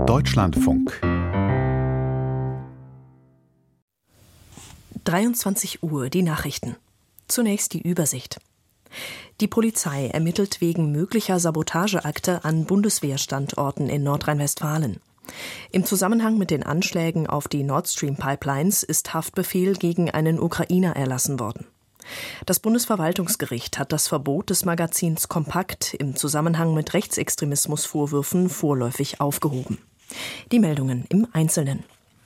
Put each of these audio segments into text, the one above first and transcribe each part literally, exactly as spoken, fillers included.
Deutschlandfunk. dreiundzwanzig Uhr, die Nachrichten. Zunächst die Übersicht. Die Polizei ermittelt wegen möglicher Sabotageakte an Bundeswehrstandorten in Nordrhein-Westfalen. Im Zusammenhang mit den Anschlägen auf die Nord Stream Pipelines ist Haftbefehl gegen einen Ukrainer erlassen worden. Das Bundesverwaltungsgericht hat das Verbot des Magazins Kompakt im Zusammenhang mit Rechtsextremismusvorwürfen vorläufig aufgehoben. Die Meldungen im Einzelnen.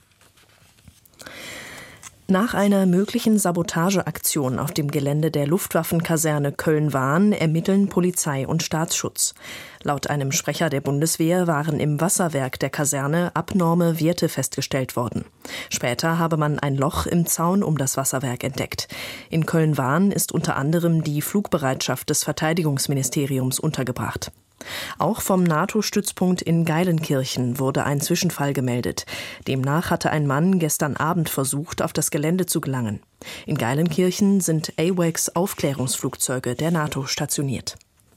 Nach einer möglichen Sabotageaktion auf dem Gelände der Luftwaffenkaserne Köln-Wahn ermitteln Polizei und Staatsschutz. Laut einem Sprecher der Bundeswehr waren im Wasserwerk der Kaserne abnorme Werte festgestellt worden. Später habe man ein Loch im Zaun um das Wasserwerk entdeckt. In Köln-Wahn ist unter anderem die Flugbereitschaft des Verteidigungsministeriums untergebracht. Auch vom NATO-Stützpunkt in Geilenkirchen wurde ein Zwischenfall gemeldet. Demnach hatte ein Mann gestern Abend versucht, auf das Gelände zu gelangen. In Geilenkirchen sind AWACS-Aufklärungsflugzeuge der NATO stationiert.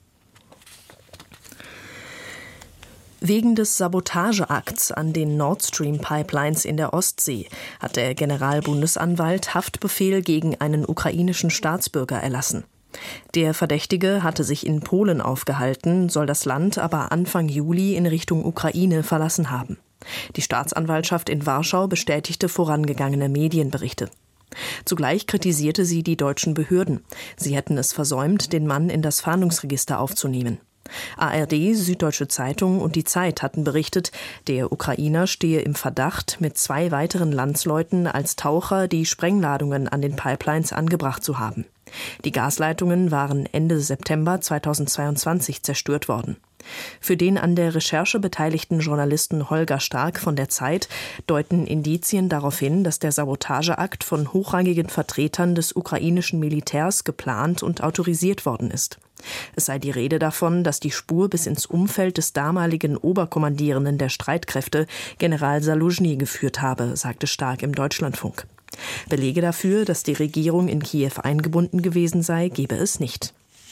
Wegen des Sabotageakts an den Nord Stream Pipelines in der Ostsee hat der Generalbundesanwalt Haftbefehl gegen einen ukrainischen Staatsbürger erlassen. Der Verdächtige hatte sich in Polen aufgehalten, soll das Land aber Anfang Juli in Richtung Ukraine verlassen haben. Die Staatsanwaltschaft in Warschau bestätigte vorangegangene Medienberichte. Zugleich kritisierte sie die deutschen Behörden. Sie hätten es versäumt, den Mann in das Fahndungsregister aufzunehmen. A R D, Süddeutsche Zeitung und die Zeit hatten berichtet, der Ukrainer stehe im Verdacht, mit zwei weiteren Landsleuten als Taucher die Sprengladungen an den Pipelines angebracht zu haben. Die Gasleitungen waren Ende September zweitausendzweiundzwanzig zerstört worden. Für den an der Recherche beteiligten Journalisten Holger Stark von der Zeit deuten Indizien darauf hin, dass der Sabotageakt von hochrangigen Vertretern des ukrainischen Militärs geplant und autorisiert worden ist. Es sei die Rede davon, dass die Spur bis ins Umfeld des damaligen Oberkommandierenden der Streitkräfte, General Saluzhny, geführt habe, sagte Stark im Deutschlandfunk. Belege dafür, dass die Regierung in Kiew eingebunden gewesen sei, gebe es nicht.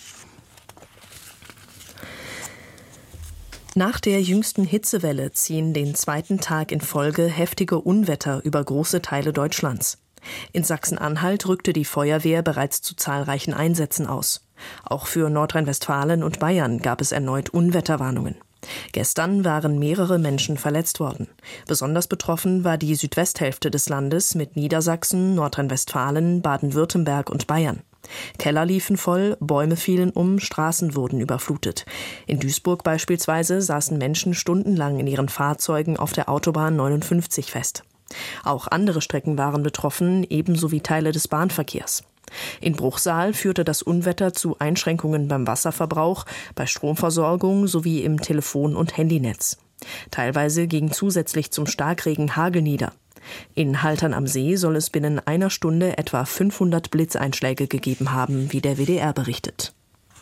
Nach der jüngsten Hitzewelle ziehen den zweiten Tag in Folge heftige Unwetter über große Teile Deutschlands. In Sachsen-Anhalt rückte die Feuerwehr bereits zu zahlreichen Einsätzen aus. Auch für Nordrhein-Westfalen und Bayern gab es erneut Unwetterwarnungen. Gestern waren mehrere Menschen verletzt worden. Besonders betroffen war die Südwesthälfte des Landes mit Niedersachsen, Nordrhein-Westfalen, Baden-Württemberg und Bayern. Keller liefen voll, Bäume fielen um, Straßen wurden überflutet. In Duisburg beispielsweise saßen Menschen stundenlang in ihren Fahrzeugen auf der Autobahn neunundfünfzig fest. Auch andere Strecken waren betroffen, ebenso wie Teile des Bahnverkehrs. In Bruchsal führte das Unwetter zu Einschränkungen beim Wasserverbrauch, bei Stromversorgung sowie im Telefon- und Handynetz. Teilweise ging zusätzlich zum Starkregen Hagel nieder. In Haltern am See soll es binnen einer Stunde etwa fünfhundert Blitzeinschläge gegeben haben, wie der W D R berichtet.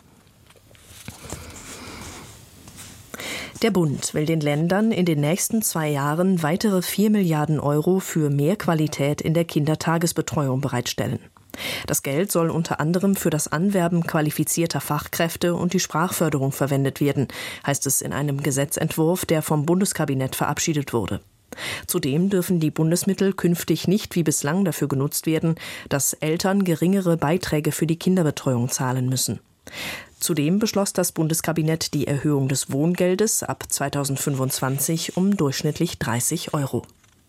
Der Bund will den Ländern in den nächsten zwei Jahren weitere vier Milliarden Euro für mehr Qualität in der Kindertagesbetreuung bereitstellen. Das Geld soll unter anderem für das Anwerben qualifizierter Fachkräfte und die Sprachförderung verwendet werden, heißt es in einem Gesetzentwurf, der vom Bundeskabinett verabschiedet wurde. Zudem dürfen die Bundesmittel künftig nicht wie bislang dafür genutzt werden, dass Eltern geringere Beiträge für die Kinderbetreuung zahlen müssen. Zudem beschloss das Bundeskabinett die Erhöhung des Wohngeldes ab zweitausendfünfundzwanzig um durchschnittlich dreißig Euro.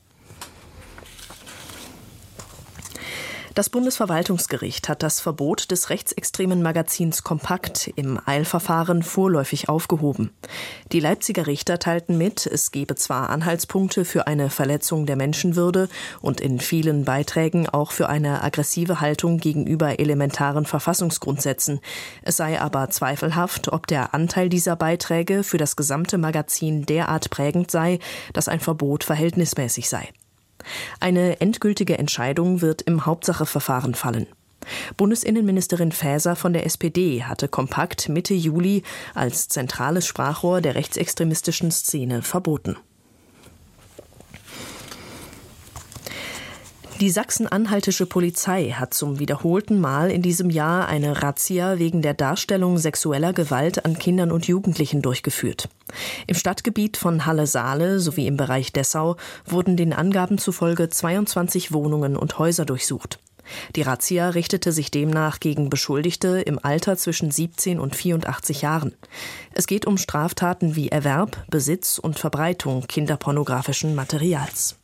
Das Bundesverwaltungsgericht hat das Verbot des rechtsextremen Magazins Kompakt im Eilverfahren vorläufig aufgehoben. Die Leipziger Richter teilten mit, es gebe zwar Anhaltspunkte für eine Verletzung der Menschenwürde und in vielen Beiträgen auch für eine aggressive Haltung gegenüber elementaren Verfassungsgrundsätzen. Es sei aber zweifelhaft, ob der Anteil dieser Beiträge für das gesamte Magazin derart prägend sei, dass ein Verbot verhältnismäßig sei. Eine endgültige Entscheidung wird im Hauptsacheverfahren fallen. Bundesinnenministerin Faeser von der S P D hatte Kompakt Mitte Juli als zentrales Sprachrohr der rechtsextremistischen Szene verboten. Die sachsen-anhaltische Polizei hat zum wiederholten Mal in diesem Jahr eine Razzia wegen der Darstellung sexueller Gewalt an Kindern und Jugendlichen durchgeführt. Im Stadtgebiet von Halle-Saale sowie im Bereich Dessau wurden den Angaben zufolge zweiundzwanzig Wohnungen und Häuser durchsucht. Die Razzia richtete sich demnach gegen Beschuldigte im Alter zwischen siebzehn und vierundachtzig Jahren. Es geht um Straftaten wie Erwerb, Besitz und Verbreitung kinderpornografischen Materials.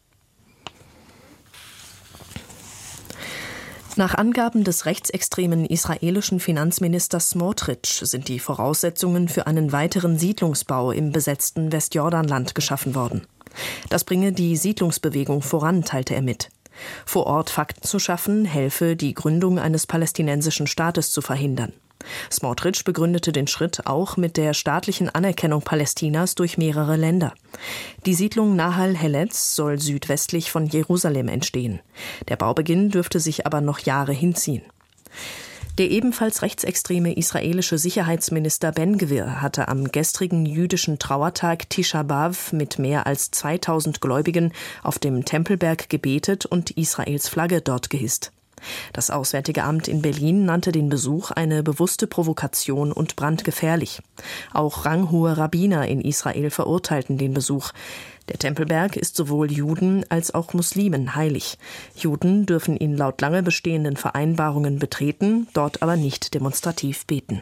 Nach Angaben des rechtsextremen israelischen Finanzministers Smotrich sind die Voraussetzungen für einen weiteren Siedlungsbau im besetzten Westjordanland geschaffen worden. Das bringe die Siedlungsbewegung voran, teilte er mit. Vor Ort Fakten zu schaffen, helfe, die Gründung eines palästinensischen Staates zu verhindern. Smotrich begründete den Schritt auch mit der staatlichen Anerkennung Palästinas durch mehrere Länder. Die Siedlung Nahal Heletz soll südwestlich von Jerusalem entstehen. Der Baubeginn dürfte sich aber noch Jahre hinziehen. Der ebenfalls rechtsextreme israelische Sicherheitsminister Ben-Gvir hatte am gestrigen jüdischen Trauertag Tisha B'Av mit mehr als zweitausend Gläubigen auf dem Tempelberg gebetet und Israels Flagge dort gehisst. Das Auswärtige Amt in Berlin nannte den Besuch eine bewusste Provokation und brandgefährlich. Auch ranghohe Rabbiner in Israel verurteilten den Besuch. Der Tempelberg ist sowohl Juden als auch Muslimen heilig. Juden dürfen ihn laut lange bestehenden Vereinbarungen betreten, dort aber nicht demonstrativ beten.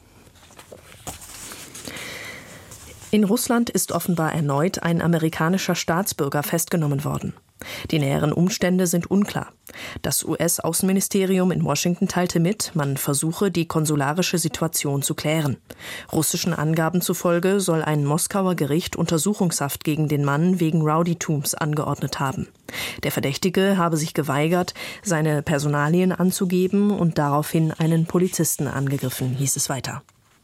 In Russland ist offenbar erneut ein amerikanischer Staatsbürger festgenommen worden. Die näheren Umstände sind unklar. Das U S-Außenministerium in Washington teilte mit, man versuche, die konsularische Situation zu klären. Russischen Angaben zufolge soll ein Moskauer Gericht Untersuchungshaft gegen den Mann wegen Rowdytums angeordnet haben. Der Verdächtige habe sich geweigert, seine Personalien anzugeben und daraufhin einen Polizisten angegriffen, hieß es weiter.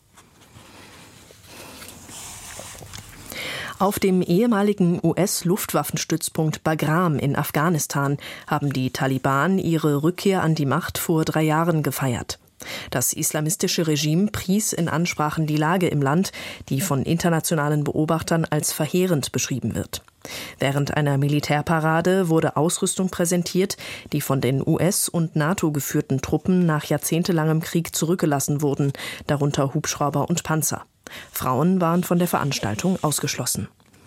Auf dem ehemaligen U S-Luftwaffenstützpunkt Bagram in Afghanistan haben die Taliban ihre Rückkehr an die Macht vor drei Jahren gefeiert. Das islamistische Regime pries in Ansprachen die Lage im Land, die von internationalen Beobachtern als verheerend beschrieben wird. Während einer Militärparade wurde Ausrüstung präsentiert, die von den U S- und NATO geführten Truppen nach jahrzehntelangem Krieg zurückgelassen wurden, darunter Hubschrauber und Panzer. Frauen waren von der Veranstaltung ausgeschlossen.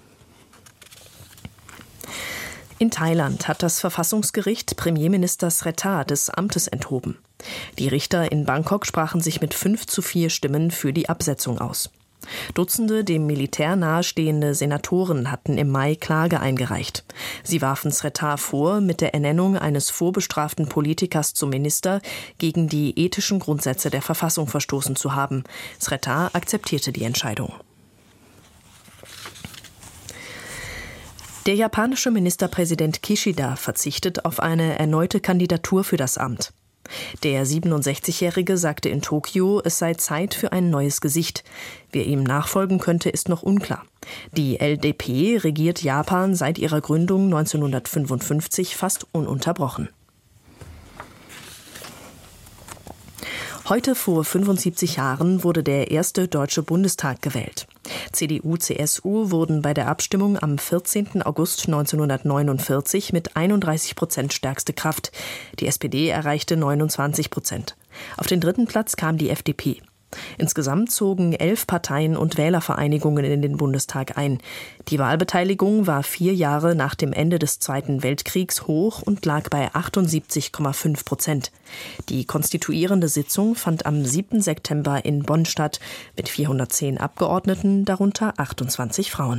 In Thailand hat das Verfassungsgericht Premierminister Srettha des Amtes enthoben. Die Richter in Bangkok sprachen sich mit fünf zu vier Stimmen für die Absetzung aus. Dutzende dem Militär nahestehende Senatoren hatten im Mai Klage eingereicht. Sie warfen Srettha vor, mit der Ernennung eines vorbestraften Politikers zum Minister gegen die ethischen Grundsätze der Verfassung verstoßen zu haben. Srettha akzeptierte die Entscheidung. Der japanische Ministerpräsident Kishida verzichtet auf eine erneute Kandidatur für das Amt. Der siebenundsechzigjährige sagte in Tokio, es sei Zeit für ein neues Gesicht. Wer ihm nachfolgen könnte, ist noch unklar. Die L D P regiert Japan seit ihrer Gründung neunzehnhundertfünfundfünfzig fast ununterbrochen. Heute vor fünfundsiebzig Jahren wurde der erste Deutsche Bundestag gewählt. C D U, C S U wurden bei der Abstimmung am vierzehnten August neunzehnhundertneunundvierzig mit einunddreißig Prozent stärkste Kraft. Die S P D erreichte neunundzwanzig Prozent. Auf den dritten Platz kam die F D P. Insgesamt zogen elf Parteien und Wählervereinigungen in den Bundestag ein. Die Wahlbeteiligung war vier Jahre nach dem Ende des Zweiten Weltkriegs hoch und lag bei achtundsiebzig Komma fünf Prozent. Die konstituierende Sitzung fand am siebten September in Bonn statt, mit vierhundertzehn Abgeordneten, darunter achtundzwanzig Frauen.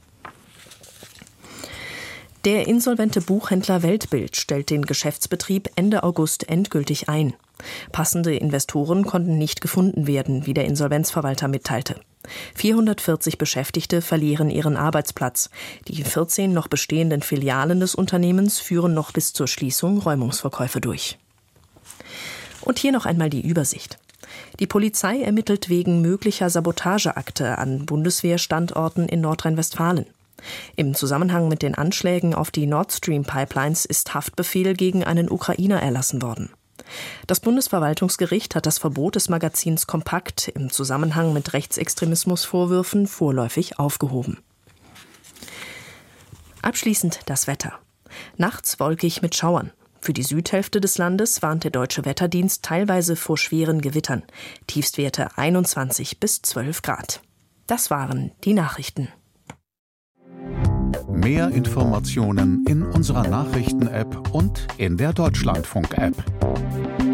Der insolvente Buchhändler Weltbild stellt den Geschäftsbetrieb Ende August endgültig ein. Passende Investoren konnten nicht gefunden werden, wie der Insolvenzverwalter mitteilte. vierhundertvierzig Beschäftigte verlieren ihren Arbeitsplatz. Die vierzehn noch bestehenden Filialen des Unternehmens führen noch bis zur Schließung Räumungsverkäufe durch. Und hier noch einmal die Übersicht. Die Polizei ermittelt wegen möglicher Sabotageakte an Bundeswehrstandorten in Nordrhein-Westfalen. Im Zusammenhang mit den Anschlägen auf die Nord Stream Pipelines ist Haftbefehl gegen einen Ukrainer erlassen worden. Das Bundesverwaltungsgericht hat das Verbot des Magazins Kompakt im Zusammenhang mit Rechtsextremismusvorwürfen vorläufig aufgehoben. Abschließend das Wetter. Nachts wolkig mit Schauern. Für die Südhälfte des Landes warnt der Deutsche Wetterdienst teilweise vor schweren Gewittern. Tiefstwerte einundzwanzig bis zwölf Grad. Das waren die Nachrichten. Mehr Informationen in unserer Nachrichten-App und in der Deutschlandfunk-App.